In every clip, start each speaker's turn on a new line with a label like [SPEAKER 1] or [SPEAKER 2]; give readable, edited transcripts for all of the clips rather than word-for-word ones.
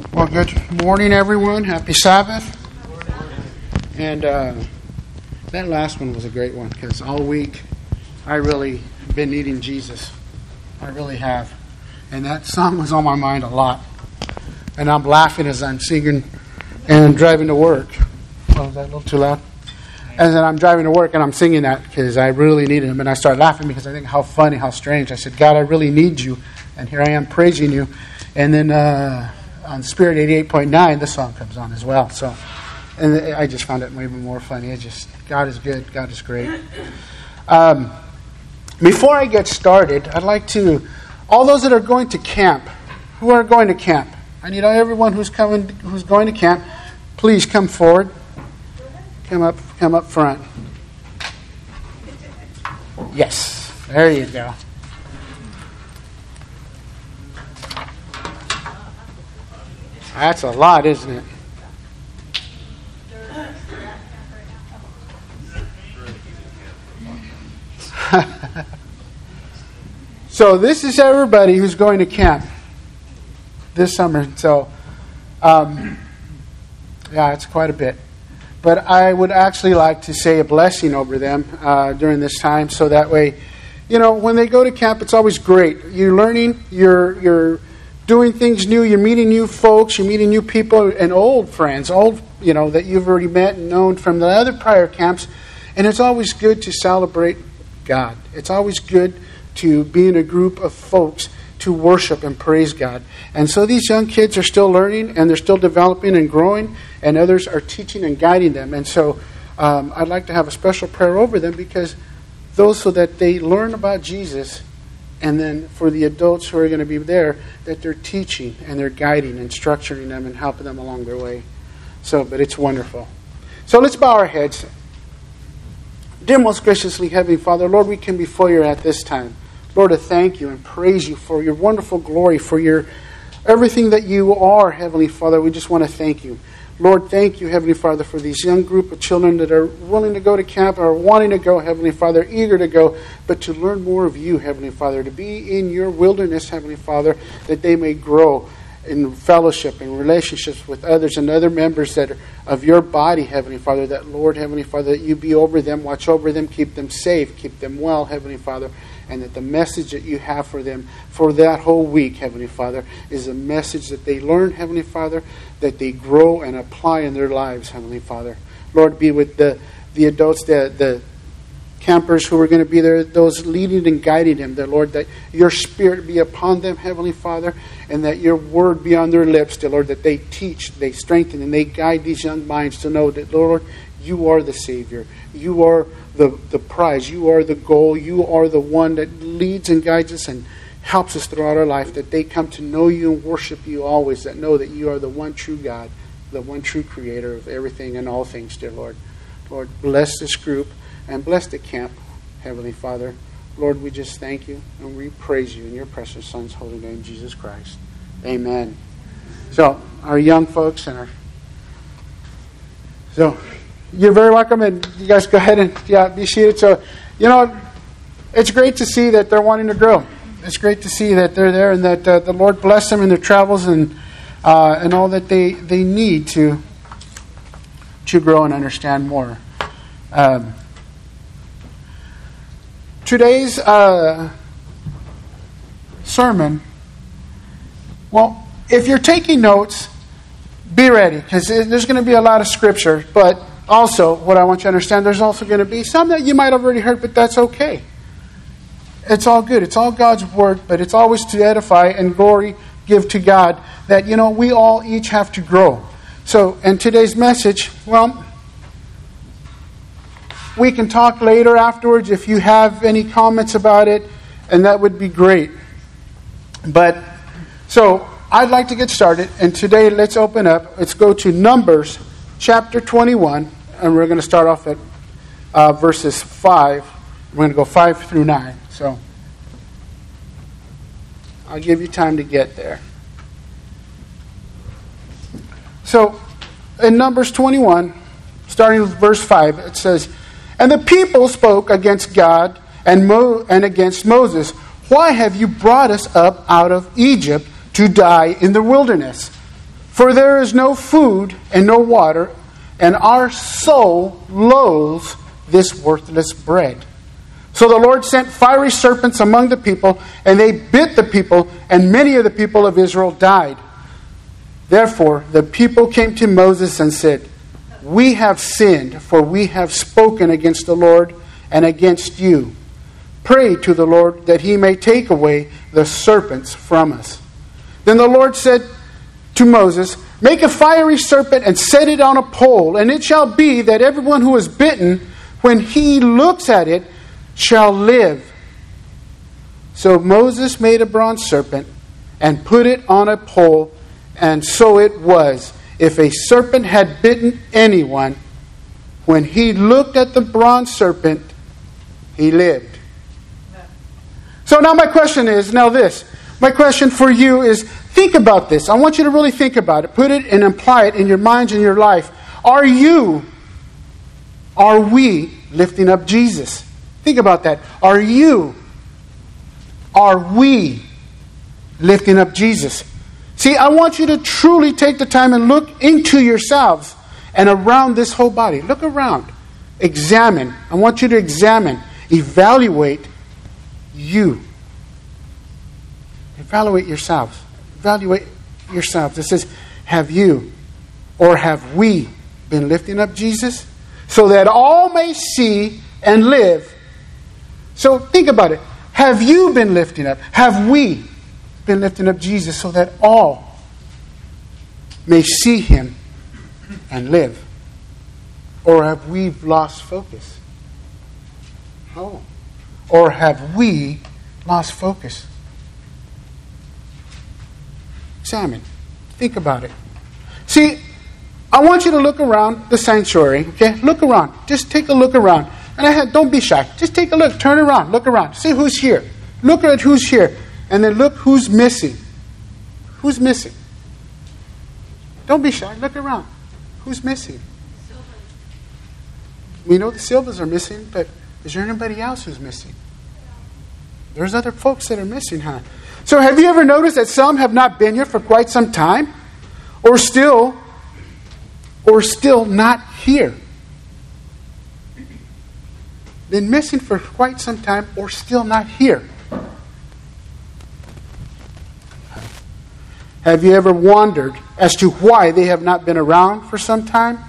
[SPEAKER 1] Well, good morning, everyone. Happy Sabbath. And that last one was a great one because all week I really been needing Jesus. I really have. And that song was on my mind a lot. And I'm laughing as I'm singing and driving to work. Oh, is that a little too loud? And then I'm driving to work and I'm singing that because I really needed him. And I start laughing because I think how funny, how strange. I said, God, I really need you. And here I am praising you. And then on Spirit 88.9, this song comes on as well. So, and I just found it even more funny. God is good. God is great. Before I get started, I'd like to, all those that are going to camp, who are going to camp, I need everyone who's going to camp, please come forward. Come up front. Yes, there you go. That's a lot, isn't it? So this is everybody who's going to camp this summer. So, yeah, it's quite a bit. But I would actually like to say a blessing over them during this time, so that way, when they go to camp, it's always great. You're learning, you're doing things new, you're meeting new folks, you're meeting new people and old friends, that you've already met and known from the other prior camps. And it's always good to celebrate God. It's always good to be in a group of folks to worship and praise God. And so these young kids are still learning and they're still developing and growing, and others are teaching and guiding them. And so I'd like to have a special prayer over them so that they learn about Jesus, and then for the adults who are going to be there, that they're teaching and they're guiding and structuring them and helping them along their way. But it's wonderful. So let's bow our heads. Dear most graciously Heavenly Father, Lord, we come before you at this time. Lord, to thank you and praise you for your wonderful glory, for your everything that you are, Heavenly Father. We just want to thank you. Lord, thank you, Heavenly Father, for these young group of children that are willing to go to camp, or wanting to go, Heavenly Father, eager to go, but to learn more of you, Heavenly Father, to be in your wilderness, Heavenly Father, that they may grow in fellowship and relationships with others and other members that are of your body, Heavenly Father, that, Lord, Heavenly Father, that you be over them, watch over them, keep them safe, keep them well, Heavenly Father, and that the message that you have for them for that whole week, Heavenly Father, is a message that they learn, Heavenly Father, that they grow and apply in their lives, Heavenly Father. Lord, be with the adults, the campers who are going to be there, those leading and guiding them, that, Lord, that your Spirit be upon them, Heavenly Father, and that your word be on their lips, dear Lord, that they teach, they strengthen, and they guide these young minds to know that, Lord, you are the Savior. You are the prize. You are the goal. You are the one that leads and guides us and helps us throughout our life, that they come to know you and worship you always, that know that you are the one true God, the one true creator of everything and all things, dear Lord. Lord, bless this group and bless the camp, Heavenly Father. Lord, we just thank you and we praise you in your precious Son's holy name, Jesus Christ. Amen. So, our young folks you're very welcome, and you guys go ahead and be seated. So, it's great to see that they're wanting to grow. It's great to see that they're there and that the Lord bless them in their travels and all that they need to grow and understand more. Today's sermon, well, if you're taking notes, be ready, because there's going to be a lot of scripture, but also, what I want you to understand, there's also going to be some that you might have already heard, but that's okay. It's all good. It's all God's word, but it's always to edify and glory give to God, that, we all each have to grow. So, in today's message, well, we can talk later afterwards if you have any comments about it, and that would be great. But, so, I'd like to get started, and today let's open up. Let's go to Numbers chapter 21, and we're going to start off at verses 5. We're going to go 5 through 9. So, I'll give you time to get there. So, in Numbers 21, starting with verse 5, it says, "And the people spoke against God and against Moses. Why have you brought us up out of Egypt to die in the wilderness? For there is no food and no water, and our soul loathes this worthless bread. So the Lord sent fiery serpents among the people, and they bit the people, and many of the people of Israel died. Therefore the people came to Moses and said, We have sinned, for we have spoken against the Lord and against you. Pray to the Lord that he may take away the serpents from us. Then the Lord said to Moses, Make a fiery serpent and set it on a pole, and it shall be that everyone who is bitten, when he looks at it, shall live. So Moses made a bronze serpent and put it on a pole, and so it was. If a serpent had bitten anyone, when he looked at the bronze serpent, he lived. So now my question is, my question for you is, think about this. I want you to really think about it. Put it and apply it in your minds and your life. Are we lifting up Jesus? Think about that. Are we lifting up Jesus? See, I want you to truly take the time and look into yourselves and around this whole body. Look around. Examine. I want you to examine. Evaluate you. Evaluate yourselves. Evaluate yourselves. It says, have you or have we been lifting up Jesus? So that all may see and live. So think about it. Have you been lifting up? Have we been lifting up Jesus so that all may see him and live? Or have we lost focus? Oh. Or have we lost focus? Examine. Think about it. See, I want you to look around the sanctuary. Okay? Look around. Just take a look around. And don't be shy. Just take a look. Turn around. Look around. See who's here. Look at who's here. And then look who's missing. Who's missing? Don't be shy. Look around. Who's missing? We know the Silvas are missing, but is there anybody else who's missing? There's other folks that are missing, huh? So have you ever noticed that some have not been here for quite some time? Or still not here? Been missing for quite some time or still not here? Have you ever wondered as to why they have not been around for some time?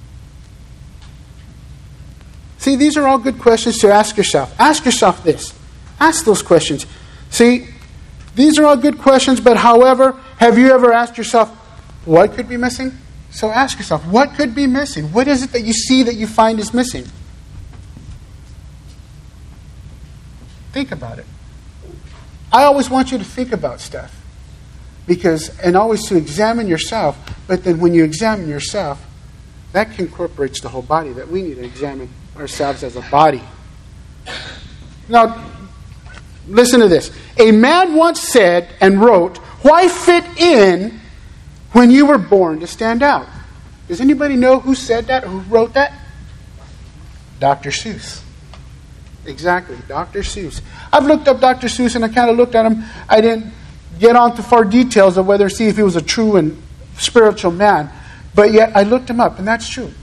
[SPEAKER 1] See, these are all good questions to ask yourself. Ask yourself this. Ask those questions. See, these are all good questions, but however, have you ever asked yourself, what could be missing? So ask yourself, what could be missing? What is it that you see that you find is missing? Think about it. I always want you to think about stuff. And always to examine yourself. But then when you examine yourself, that incorporates the whole body, that we need to examine ourselves as a body. Now, listen to this. A man once said and wrote, Why fit in when you were born to stand out? Does anybody know who said that or who wrote that? Dr. Seuss. Exactly, Dr. Seuss. I've looked up Dr. Seuss and I kind of looked at him. I didn't get on to far details of see if he was a true and spiritual man. But yet I looked him up, and that's true.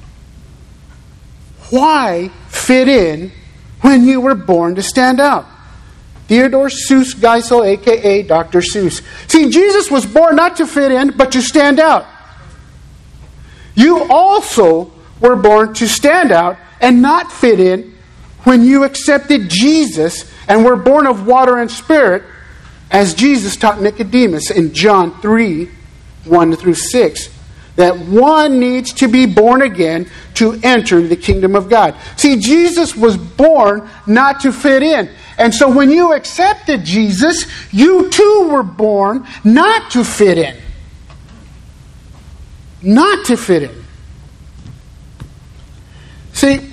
[SPEAKER 1] Why fit in when you were born to stand out? Theodore Seuss Geisel, a.k.a. Dr. Seuss. See, Jesus was born not to fit in, but to stand out. You also were born to stand out and not fit in when you accepted Jesus and were born of water and spirit, as Jesus taught Nicodemus in John 3, 1-6, that one needs to be born again to enter the kingdom of God. See, Jesus was born not to fit in. And so when you accepted Jesus, you too were born not to fit in. Not to fit in. See,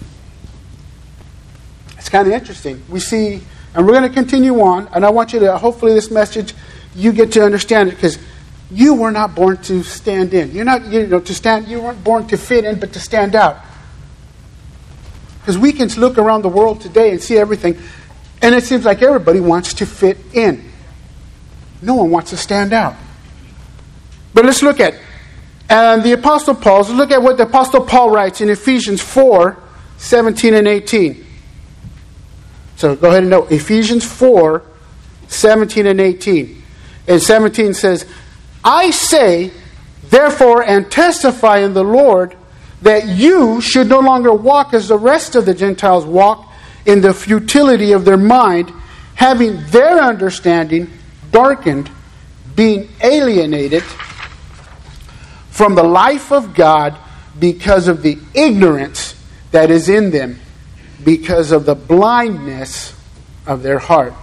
[SPEAKER 1] it's kind of interesting. We see, and we're going to continue on, and I want you to, hopefully this message, you get to understand it, because you were not born to stand in. You weren't born to fit in, but to stand out. Because we can look around the world today and see everything, and it seems like everybody wants to fit in. No one wants to stand out. But let's look at the Apostle Paul. Let's look at what the Apostle Paul writes in Ephesians 4, 17 and 18. So go ahead and note Ephesians 4, 17 and 18. And 17 says, I say, therefore, and testify in the Lord, that you should no longer walk as the rest of the Gentiles walk, in the futility of their mind, having their understanding darkened, being alienated from the life of God because of the ignorance that is in them, because of the blindness of their heart.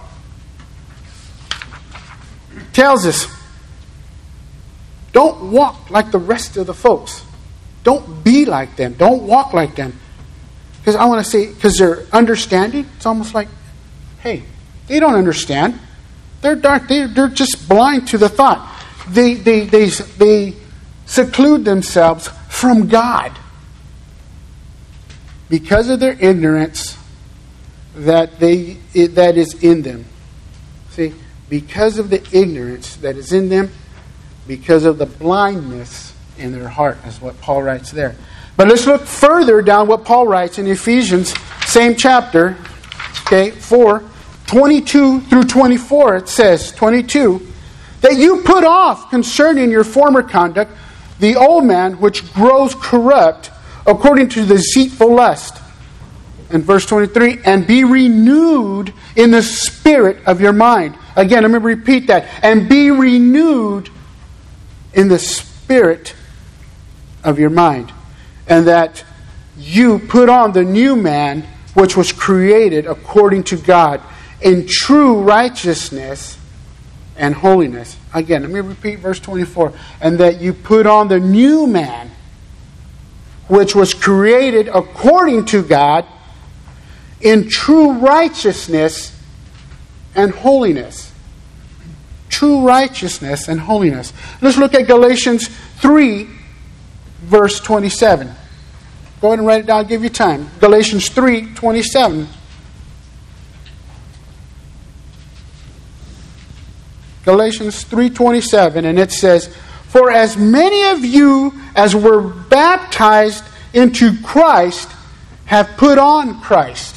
[SPEAKER 1] Tells us, don't walk like the rest of the folks. Don't be like them. Don't walk like them. Because I want to say, because their understanding, it's almost like, hey, they don't understand. They're dark. They're just blind to the thought. They seclude themselves from God because of their ignorance that is in them. See, because of the ignorance that is in them, because of the blindness in their heart, is what Paul writes there. But let's look further down what Paul writes in Ephesians, same chapter, 4, 22 through 24. It says, 22, that you put off concerning your former conduct the old man which grows corrupt according to the deceitful lust. And verse 23, and be renewed in the spirit of your mind. Again, I'm going to repeat that. And be renewed in the spirit of your mind. And that you put on the new man, which was created according to God, in true righteousness and holiness. Again, let me repeat verse 24. And that you put on the new man, which was created according to God, in true righteousness and holiness. True righteousness and holiness. Let's look at Galatians 3, verse 27. Go ahead and write it down. I'll give you time. Galatians 3, 27. Galatians 3:27, and it says, for as many of you as were baptized into Christ have put on Christ.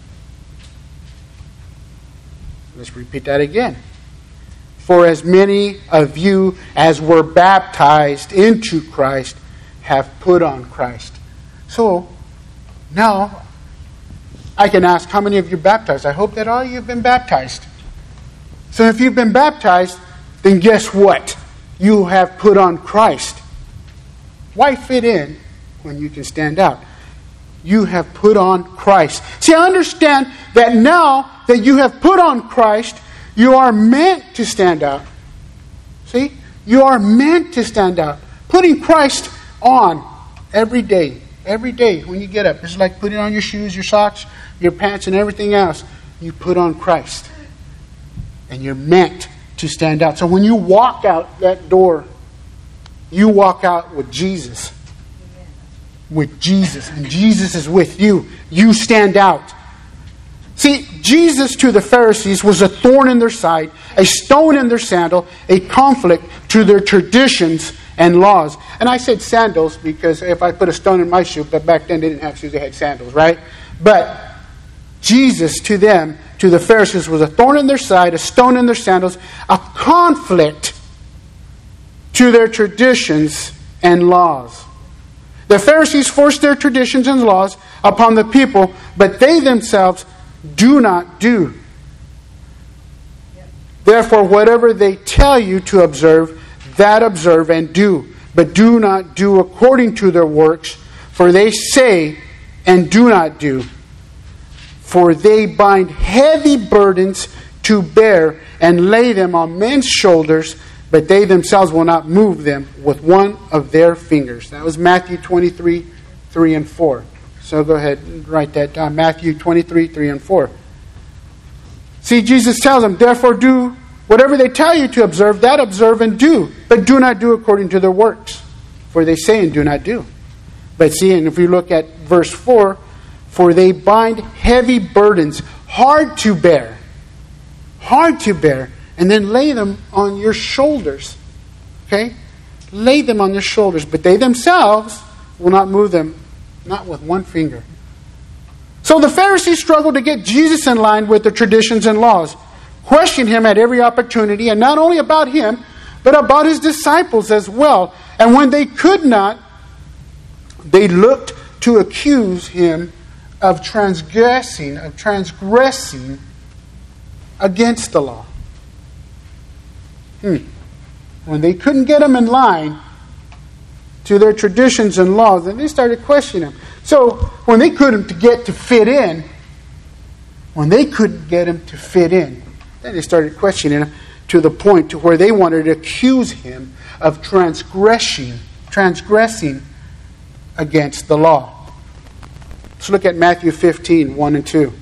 [SPEAKER 1] Let's repeat that again. For as many of you as were baptized into Christ have put on Christ. So, now, I can ask, how many of you are baptized? I hope that all of you have been baptized. So if you've been baptized, then guess what? You have put on Christ. Why fit in when you can stand out? You have put on Christ. See, I understand that now that you have put on Christ, you are meant to stand out. See? You are meant to stand out. Putting Christ on every day. Every day when you get up. It's like putting on your shoes, your socks, your pants, and everything else. You put on Christ. And you're meant to stand out. So when you walk out that door, you walk out with Jesus. With Jesus. And Jesus is with you. You stand out. See, Jesus to the Pharisees was a thorn in their side, a stone in their sandal, a conflict to their traditions and laws. And I said sandals because if I put a stone in my shoe, but back then they didn't have shoes, they had sandals, right? But Jesus to them, to the Pharisees, was a thorn in their side, a stone in their sandals, a conflict to their traditions and laws. The Pharisees forced their traditions and laws upon the people, but they themselves do not do. Therefore, whatever they tell you to observe, that observe and do. But do not do according to their works, for they say and do not do. For they bind heavy burdens to bear and lay them on men's shoulders, but they themselves will not move them with one of their fingers. That was Matthew 23, 3 and 4. So go ahead and write that down. Matthew 23, 3 and 4. See, Jesus tells them, therefore do whatever they tell you to observe, that observe and do. But do not do according to their works. For they say and do not do. But see, and if you look at verse 4, for they bind heavy burdens, hard to bear, and then lay them on your shoulders. Okay? lay them on their shoulders, but they themselves will not move them, not with one finger. So the Pharisees struggled to get Jesus in line with the traditions and laws, questioned him at every opportunity, and not only about him, but about his disciples as well. And when they could not, they looked to accuse him of transgressing against the law. When they couldn't get him in line to their traditions and laws, then they started questioning him. So when they couldn't get to fit in, then they started questioning him to the point to where they wanted to accuse him of transgressing against the law. Let's look at Matthew 15, 1 and 2.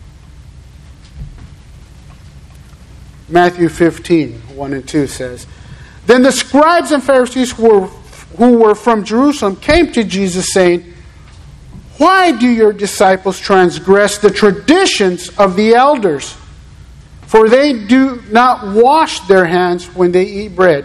[SPEAKER 1] Matthew 15, 1 and 2 says, Then the scribes and Pharisees who were from Jerusalem came to Jesus saying, Why do your disciples transgress the traditions of the elders? For they do not wash their hands when they eat bread.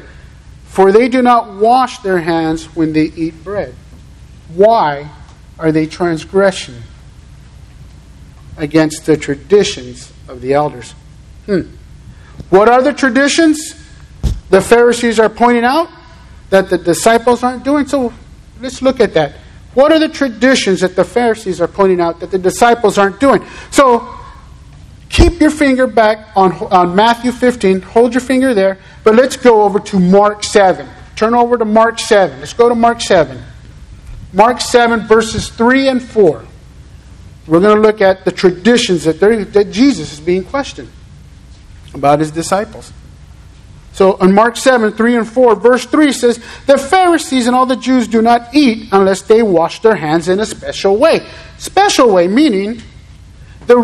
[SPEAKER 1] Why are they transgressing against the traditions of the elders? What are the traditions the Pharisees are pointing out that the disciples aren't doing? So let's look at that. What are the traditions that the Pharisees are pointing out that the disciples aren't doing? So keep your finger back on Matthew 15. Hold your finger there. But let's go over to Mark 7. Turn over to Mark 7. Let's go to Mark 7. Mark 7 verses 3 and 4. We're going to look at the traditions that Jesus is being questioned about his disciples. So in Mark 7, 3 and 4, verse 3 says, The Pharisees and all the Jews do not eat unless they wash their hands in a special way. Special way meaning the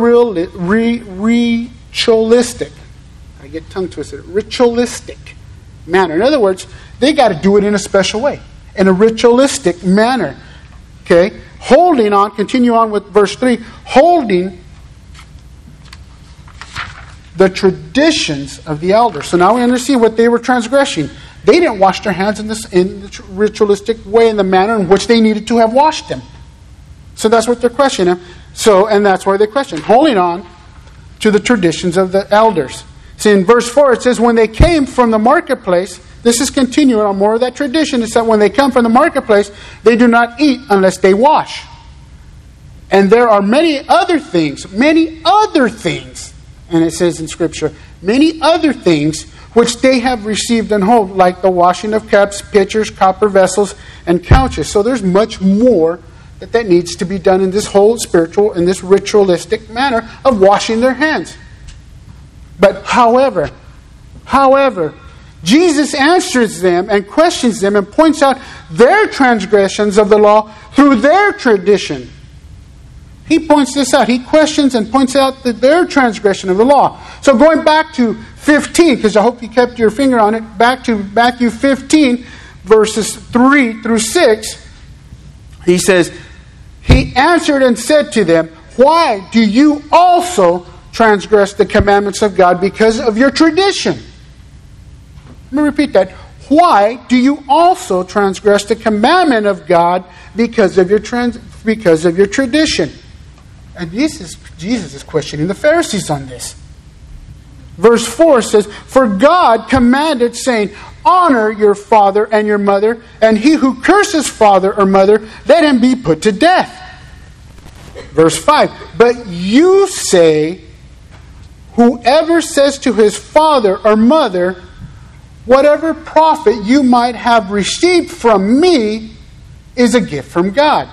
[SPEAKER 1] ritualistic. I get tongue twisted. Ritualistic manner. In other words, they got to do it in a special way. In a ritualistic manner. Okay? Holding on, continue on with verse 3, holding the traditions of the elders. So now we understand what they were transgressing. They didn't wash their hands in the ritualistic way, in the manner in which they needed to have washed them. So that's what they're questioning. And that's why they question. Holding on to the traditions of the elders. See, in verse 4 it says, when they came from the marketplace, this is continuing on more of that tradition. It's that when they come from the marketplace, they do not eat unless they wash. And there are many other things, and it says in Scripture, many other things which they have received and hold, like the washing of cups, pitchers, copper vessels, and couches. So there's much more that needs to be done in this whole spiritual, in this ritualistic manner of washing their hands. But however, Jesus answers them and questions them and points out their transgressions of the law through their tradition. He points this out. He questions and points out their transgression of the law. So going back to 15, because I hope you kept your finger on it, back to Matthew 15, verses 3 through 6, he says, He answered and said to them, Why do you also transgress the commandments of God because of your tradition? Let me repeat that. Why do you also transgress the commandment of God because of your tradition? And Jesus is questioning the Pharisees on this. Verse 4 says, For God commanded, saying, Honor your father and your mother, and he who curses father or mother, let him be put to death. Verse 5, But you say, Whoever says to his father or mother, Whatever profit you might have received from me is a gift from God.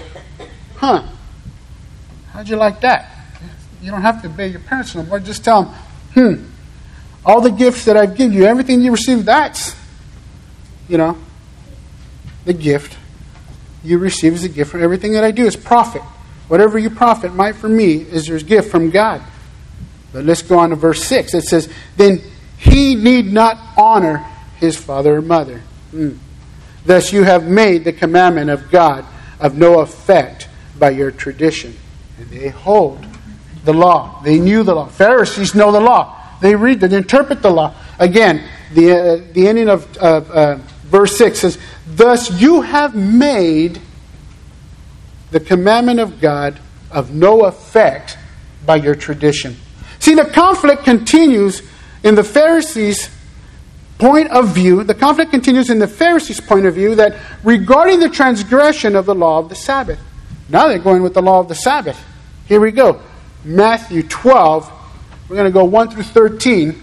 [SPEAKER 1] How'd you like that? You don't have to obey your parents no more. Just tell them, all the gifts that I've given you, everything you received, that's, the gift you receive is a gift. For everything that I do is profit. Whatever you profit might from me is your gift from God. But let's go on to verse 6. It says, Then he need not honor his father or mother. Thus you have made the commandment of God of no effect by your tradition. And they hold the law. They knew the law. Pharisees know the law. They read, they interpret the law. Again, the ending of verse 6 says, "Thus you have made the commandment of God of no effect by your tradition." See, the conflict continues in the Pharisees' point of view. The conflict continues in the Pharisees' point of view that regarding the transgression of the law of the Sabbath. Now they're going with the law of the Sabbath. Here we go. Matthew 12. We're going to go 1 through 13.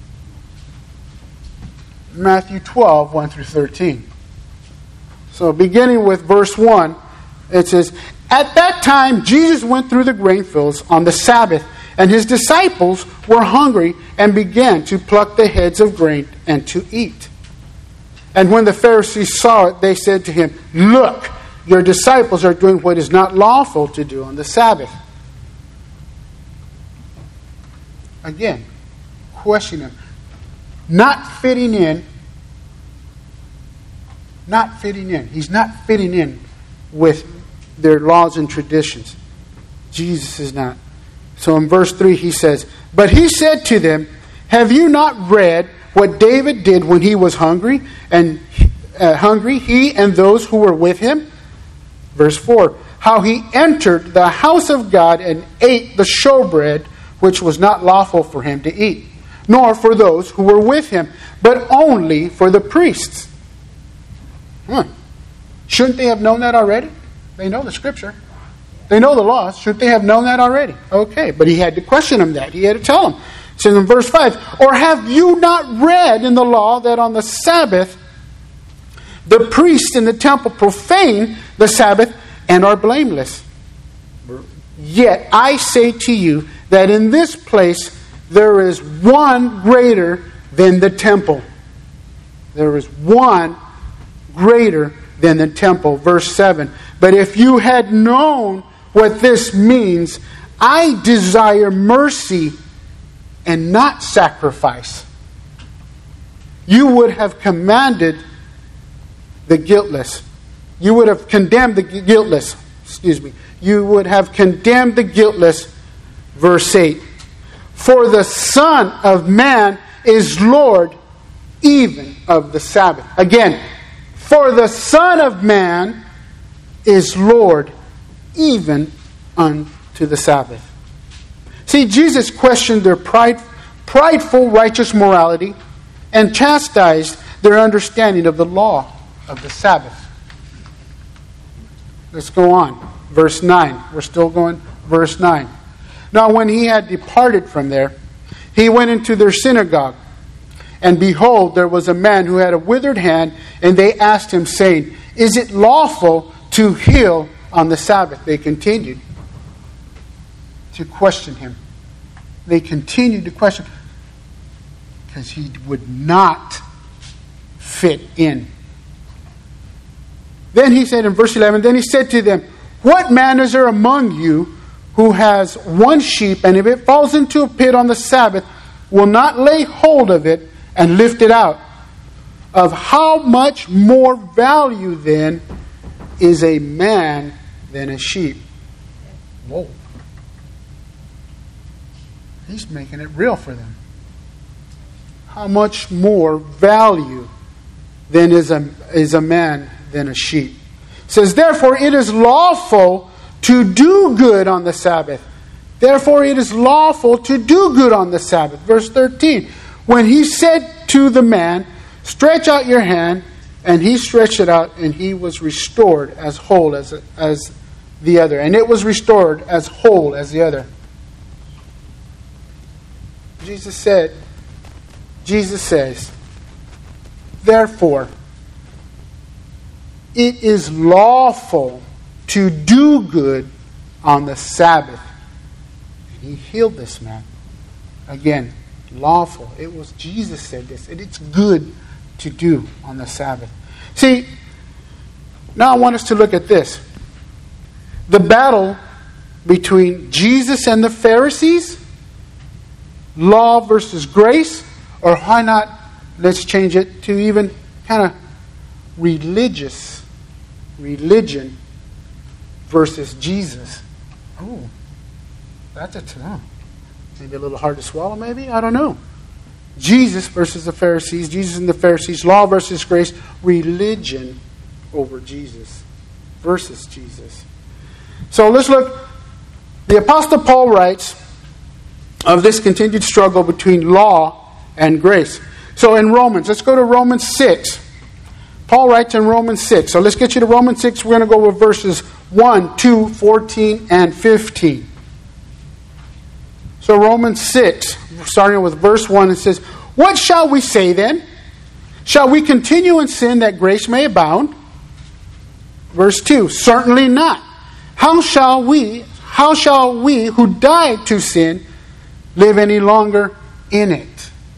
[SPEAKER 1] Matthew 12, 1 through 13. So beginning with verse 1, it says, "At that time Jesus went through the grain fields on the Sabbath, and his disciples were hungry and began to pluck the heads of grain and to eat. And when the Pharisees saw it, they said to him, 'Look, your disciples are doing what is not lawful to do on the Sabbath.'" Again, question him. Not fitting in. Not fitting in. He's not fitting in with their laws and traditions. Jesus is not. So in verse 3 he says, "But he said to them, 'Have you not read what David did when he was hungry, he and those who were with him?' Verse 4, "How he entered the house of God and ate the showbread, which was not lawful for him to eat, nor for those who were with him, but only for the priests." Shouldn't they have known that already? They know the Scripture. They know the laws. Shouldn't they have known that already? Okay, but he had to question them that. He had to tell them. It says in verse 5, "Or have you not read in the law that on the Sabbath the priests in the temple profane the Sabbath and are blameless? Yet I say to you that in this place there is one greater than the temple." There is one greater than the temple. Verse 7, "But if you had known what this means, 'I desire mercy and not sacrifice,' you would have commanded the guiltless." You would have condemned the guiltless. You would have condemned the guiltless. Verse 8, "For the Son of Man is Lord even of the Sabbath." Again, "For the Son of Man is Lord even unto the Sabbath." See, Jesus questioned their prideful righteous morality and chastised their understanding of the law of the Sabbath. Let's go on. Verse 9. We're still going. Verse 9. "Now when he had departed from there, he went into their synagogue. And behold, there was a man who had a withered hand, and they asked him, saying, 'Is it lawful to heal on the Sabbath?'" They continued to question him. They continued to question because he would not fit in. Then he said in verse 11, "Then he said to them, 'What man is there among you who has one sheep, and if it falls into a pit on the Sabbath, will not lay hold of it and lift it out? Of how much more value then is a man than a sheep?'" Whoa. He's making it real for them. How much more value then is a man than a sheep? It says, "Therefore it is lawful to do good on the Sabbath." Therefore it is lawful to do good on the Sabbath. Verse 13. "When he said to the man, 'Stretch out your hand,' and he stretched it out, and he was restored as whole as the other." And it was restored as whole as the other. Jesus says, "Therefore, it is lawful to do good on the Sabbath." And he healed this man. Again, lawful. It was Jesus said this. And it's good to do on the Sabbath. See, now I want us to look at this. The battle between Jesus and the Pharisees, law versus grace, or why not, let's change it to even kind of religion versus Jesus. Oh, that's maybe a little hard to swallow, maybe? I don't know. Jesus versus the Pharisees, Jesus and the Pharisees, law versus grace, religion over Jesus versus Jesus. So let's look. The Apostle Paul writes of this continued struggle between law and grace. So in Romans, let's go to Romans 6. Paul writes in Romans 6. So let's get you to Romans 6. We're going to go with verses 1, 2, 14, and 15. So Romans 6, starting with verse 1, it says, "What shall we say then? Shall we continue in sin that grace may abound?" Verse 2, "Certainly not. How shall we who died to sin live any longer in it?"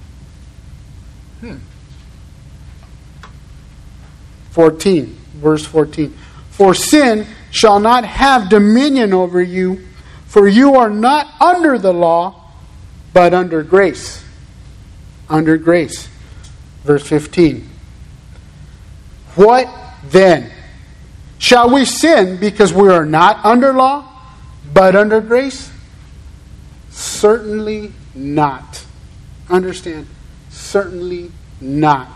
[SPEAKER 1] 14, verse 14. "For sin shall not have dominion over you, for you are not under the law, but under grace." Under grace. Verse 15. "What then? Shall we sin because we are not under law, but under grace? Certainly not." Understand? Certainly not.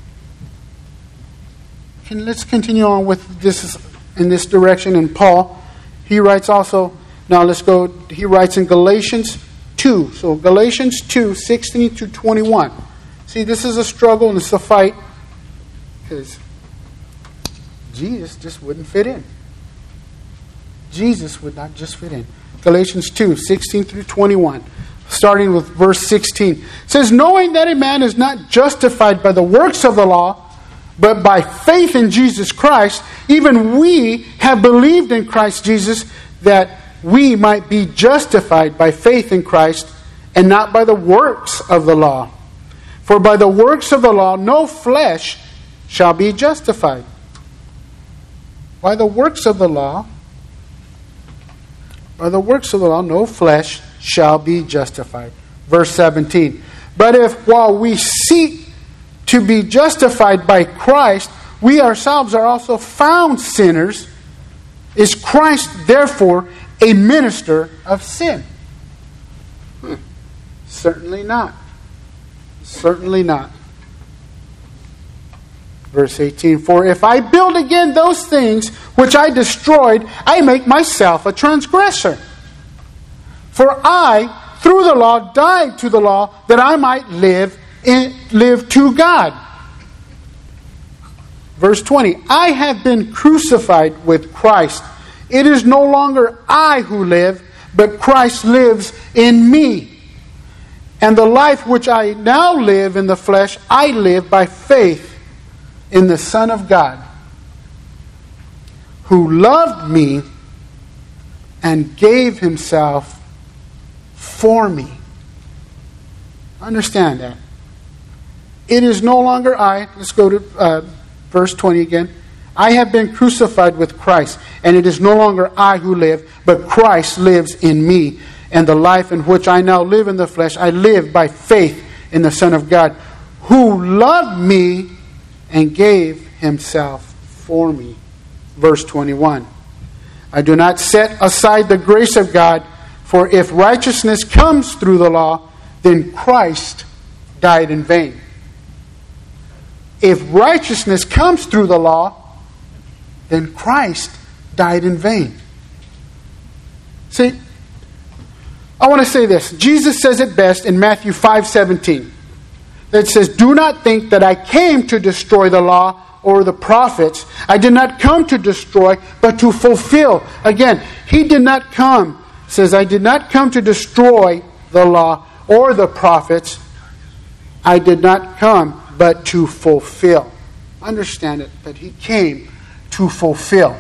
[SPEAKER 1] And let's continue on with this in this direction. And Paul, he writes also, now let's go, he writes in Galatians 2. So Galatians 2, 16 to 21. See, this is a struggle and it's a fight because Jesus just wouldn't fit in. Jesus would not just fit in. Galatians 2, 16 through 21. Starting with verse 16. It says, "Knowing that a man is not justified by the works of the law, but by faith in Jesus Christ, even we have believed in Christ Jesus, that we might be justified by faith in Christ, and not by the works of the law. For by the works of the law no flesh shall be justified." By the works of the law, no flesh shall be justified. Verse 17. "But if while we seek to be justified by Christ, we ourselves are also found sinners, is Christ therefore a minister of sin?" Certainly not. Certainly not. Verse 18. "For if I build again those things which I destroyed, I make myself a transgressor. For I, through the law, died to the law, that I might live to God." Verse 20. "I have been crucified with Christ. It is no longer I who live, but Christ lives in me. And the life which I now live in the flesh, I live by faith in the Son of God, who loved me and gave himself for me." Understand that. It is no longer I. Let's go to verse 20 again. "I have been crucified with Christ, and it is no longer I who live, but Christ lives in me. And the life in which I now live in the flesh, I live by faith in the Son of God, who loved me and gave himself for me." Verse 21. "I do not set aside the grace of God, for if righteousness comes through the law, then Christ died in vain." If righteousness comes through the law, then Christ died in vain. See, I want to say this. Jesus says it best in Matthew 5:17. It says, "Do not think that I came to destroy the law or the prophets. I did not come to destroy, but to fulfill." Again, he did not come. It says, "I did not come to destroy the law or the prophets. I did not come, but to fulfill." Understand it, that he came to fulfill.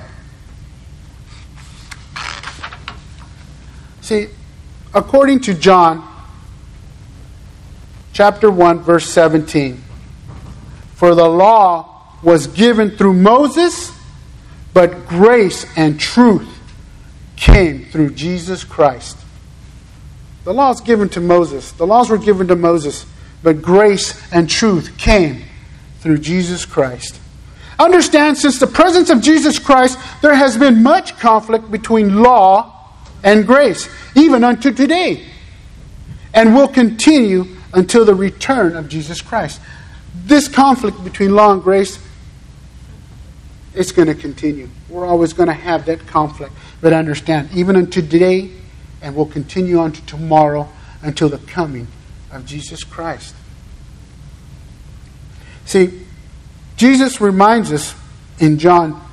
[SPEAKER 1] See, according to John chapter 1, verse 17, "For the law was given through Moses, but grace and truth came through Jesus Christ." The law was given to Moses. The laws were given to Moses, but grace and truth came through Jesus Christ. Understand, since the presence of Jesus Christ, there has been much conflict between law and grace, even unto today, and will continue until the return of Jesus Christ. This conflict between law and grace, it's going to continue. We're always going to have that conflict. But understand, even unto today, and will continue on to tomorrow, until the coming of Jesus Christ. See, Jesus reminds us in John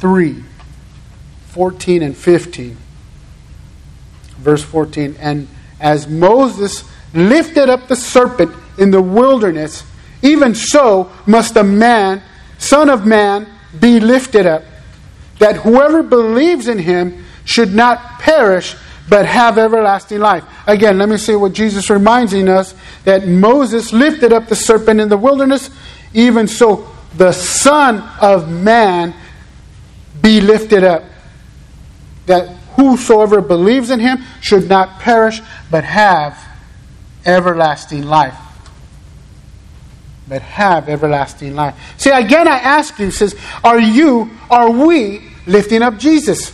[SPEAKER 1] 3:14 and 15. Verse 14, and as Moses lifted up the serpent in the wilderness, even so must the Son of Man, be lifted up, that whoever believes in him should not perish, but have everlasting life. Again, let me say what Jesus reminding us, that Moses lifted up the serpent in the wilderness, even so the Son of Man be lifted up, that whosoever believes in him should not perish, but have everlasting life. But have everlasting life. See, again I ask you, says, are we lifting up Jesus?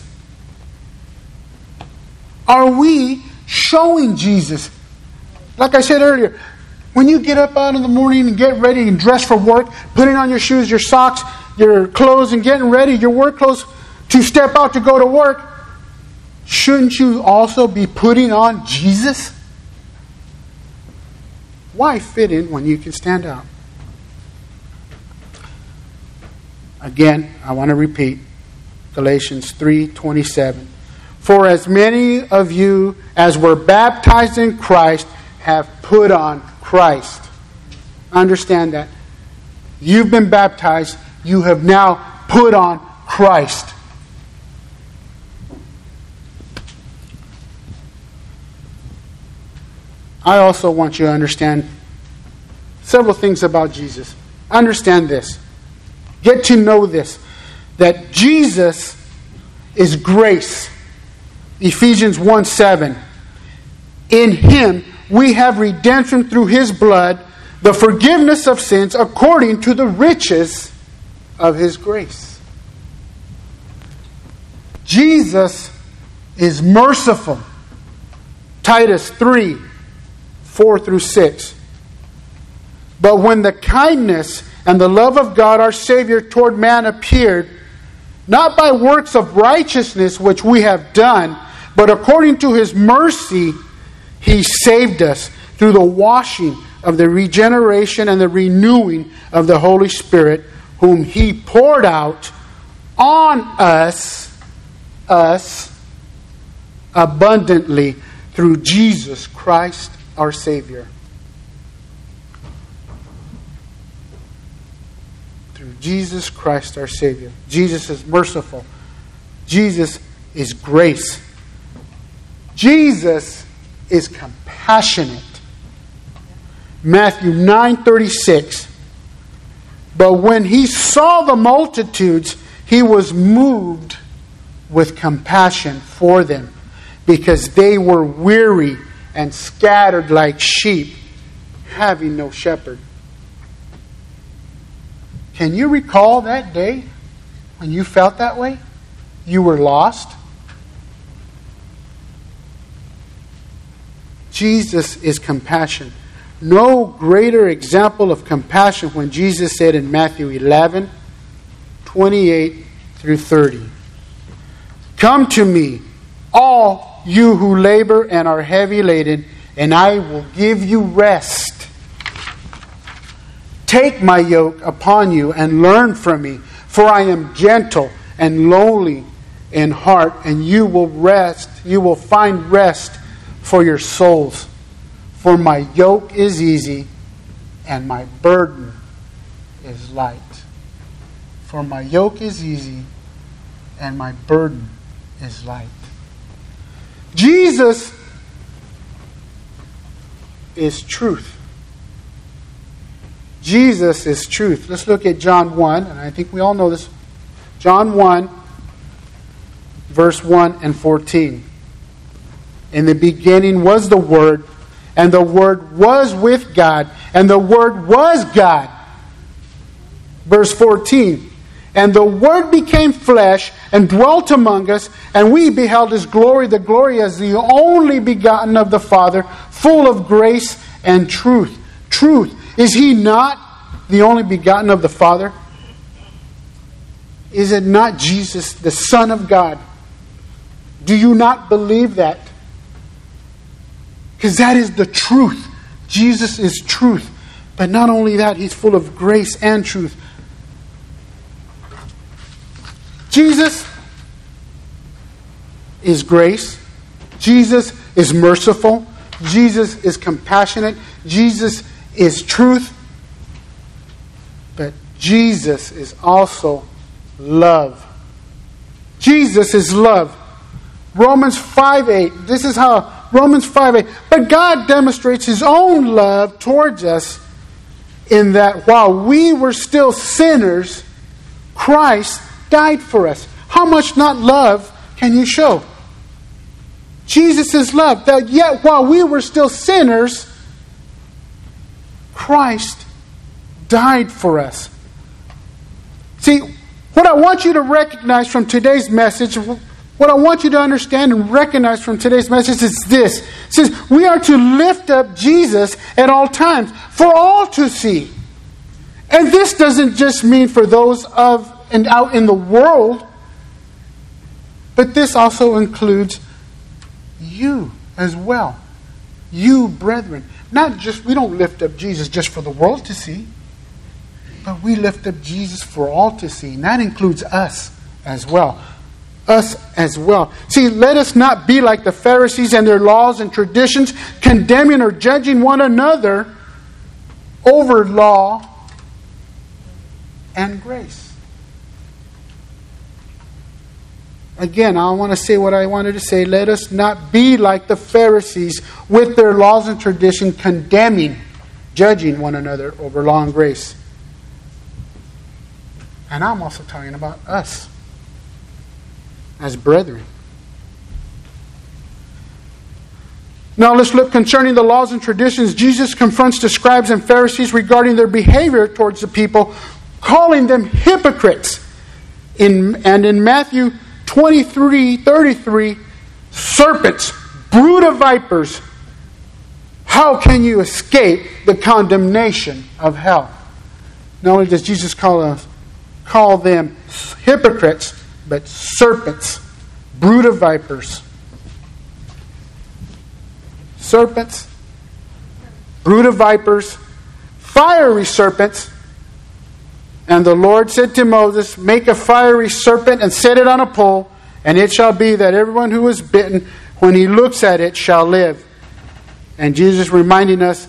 [SPEAKER 1] Are we showing Jesus? Like I said earlier, when you get up out in the morning and get ready and dress for work, putting on your shoes, your socks, your clothes, and getting ready, your work clothes, to step out to go to work, shouldn't you also be putting on Jesus? Why fit in when you can stand out? Again, I want to repeat Galatians 3:27. For as many of you as were baptized in Christ have put on Christ. Understand that. You've been baptized. You have now put on Christ. I also want you to understand several things about Jesus. Understand this. Get to know this. That Jesus is grace. Ephesians 1:7. In Him we have redemption through His blood, the forgiveness of sins according to the riches of His grace. Jesus is merciful. Titus 3:4-6. But when the kindness and the love of God our Savior toward man appeared, not by works of righteousness which we have done, but according to His mercy, He saved us through the washing of the regeneration and the renewing of the Holy Spirit, whom He poured out on us abundantly through Jesus Christ our Savior. Through Jesus Christ our Savior. Jesus is merciful. Jesus is grace. Jesus is compassionate. Matthew 9:36. But when He saw the multitudes, He was moved with compassion for them, because they were weary and scattered like sheep, having no shepherd. Can you recall that day when you felt that way? You were lost. Jesus is compassion. No greater example of compassion when Jesus said in Matthew 11:28-30, "Come to me, all you who labor and are heavy laden, and I will give you rest. Take my yoke upon you and learn from me, for I am gentle and lowly in heart, and you will find rest for your souls. For my yoke is easy and my burden is light." For my yoke is easy and my burden is light. Jesus is truth. Jesus is truth. Let's look at John 1, and I think we all know this. John 1, verse 1 and 14. In the beginning was the Word, and the Word was with God, and the Word was God. Verse 14. And the Word became flesh and dwelt among us, and we beheld His glory, the glory as the only begotten of the Father, full of grace and truth. truth. Is He not the only begotten of the Father? Is it not Jesus, the Son of God? Do you not believe that? Because that is the truth. Jesus is truth. But not only that, He's full of grace and truth. Jesus is grace. Jesus is merciful. Jesus is compassionate. Jesus is truth. But Jesus is also love. Jesus is love. Romans 5:8. This is how Romans 5:8. But God demonstrates His own love towards us in that while we were still sinners, Christ died for us. How much not love can you show? Jesus is love. That yet while we were still sinners, Christ died for us. See, what I want you to recognize from today's message, what I want you to understand and recognize from today's message is this. It says we are to lift up Jesus at all times for all to see. And this doesn't just mean for those of and out in the world, but this also includes you as well. You, brethren. Not just, we don't lift up Jesus just for the world to see, but we lift up Jesus for all to see. And that includes us as well. Us as well. See, let us not be like the Pharisees and their laws and traditions, condemning or judging one another over law and grace. Again, I want to say what I wanted to say. Let us not be like the Pharisees with their laws and tradition, condemning, judging one another over law and grace. And I'm also talking about us as brethren. Now let's look concerning the laws and traditions. Jesus confronts the scribes and Pharisees regarding their behavior towards the people, calling them hypocrites. And in Matthew 23:33, serpents, brood of vipers, how can you escape the condemnation of hell? Not only does Jesus call them hypocrites, but serpents, brood of vipers. Serpents, brood of vipers, fiery serpents. And the Lord said to Moses, make a fiery serpent and set it on a pole, and it shall be that everyone who is bitten, when he looks at it, shall live. And Jesus reminding us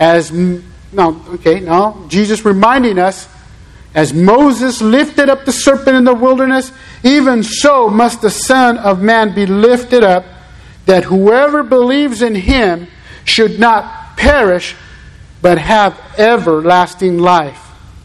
[SPEAKER 1] Jesus reminding us, as Moses lifted up the serpent in the wilderness, even so must the Son of Man be lifted up, that whoever believes in Him should not perish, but have everlasting life.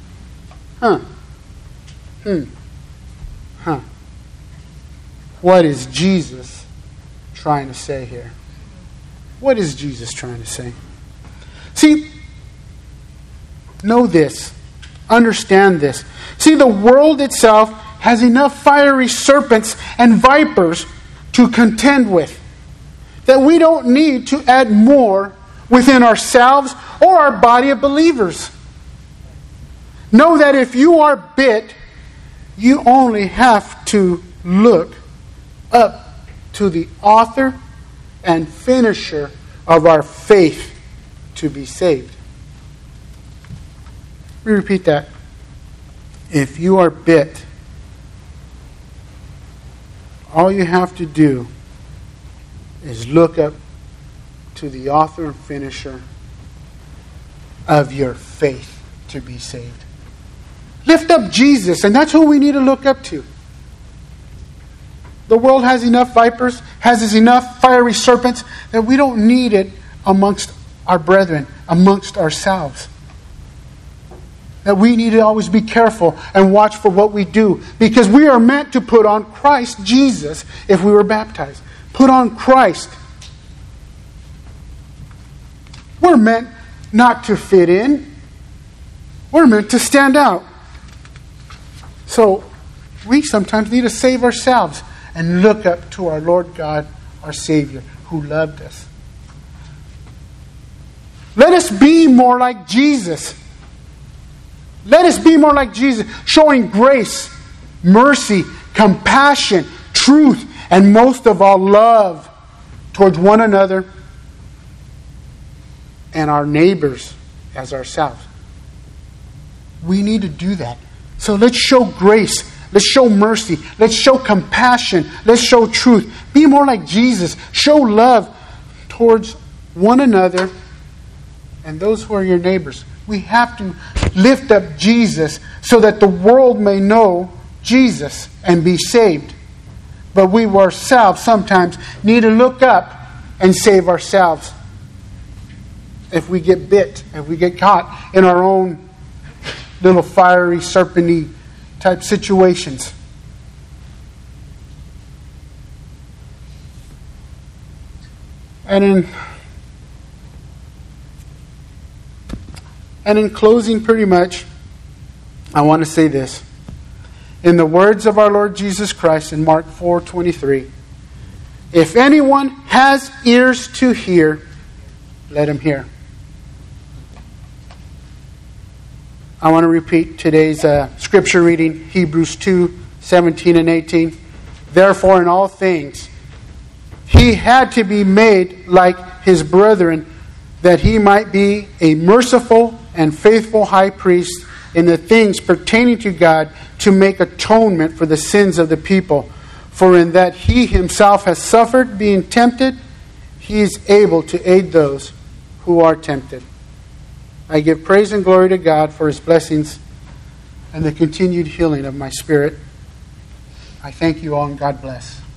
[SPEAKER 1] What is Jesus trying to say here? What is Jesus trying to say? See, know this. Understand this. See, the world itself has enough fiery serpents and vipers to contend with, that we don't need to add more within ourselves or our body of believers. Know that if you are bit, you only have to look up to the author and finisher of our faith to be saved. Let me repeat that. If you are bit, all you have to do is look up to the author and finisher of your faith to be saved. Lift up Jesus, and that's who we need to look up to. The world has enough vipers, has enough fiery serpents, that we don't need it amongst our brethren, amongst ourselves. That we need to always be careful and watch for what we do, because we are meant to put on Christ Jesus if we were baptized. Put on Christ. We're meant not to fit in. We're meant to stand out. So we sometimes need to save ourselves and look up to our Lord God, our Savior, who loved us. Let us be more like Jesus. Let us be more like Jesus, showing grace, mercy, compassion, truth, and most of all, love towards one another and our neighbors as ourselves. We need to do that. So let's show grace. Let's show mercy. Let's show compassion. Let's show truth. Be more like Jesus. Show love towards one another and those who are your neighbors. We have to lift up Jesus so that the world may know Jesus and be saved. But we ourselves sometimes need to look up and save ourselves. If we get bit, if we get caught in our own little fiery, serpenty type situations. And in closing, pretty much, I want to say this. In the words of our Lord Jesus Christ in Mark 4:23, if anyone has ears to hear, let him hear. I want to repeat today's scripture reading, Hebrews 2:17 and 18. Therefore, in all things, he had to be made like his brethren, that he might be a merciful and faithful high priest in the things pertaining to God, to make atonement for the sins of the people. For in that he himself has suffered being tempted, he is able to aid those who are tempted. I give praise and glory to God for his blessings and the continued healing of my spirit. I thank you all, and God bless.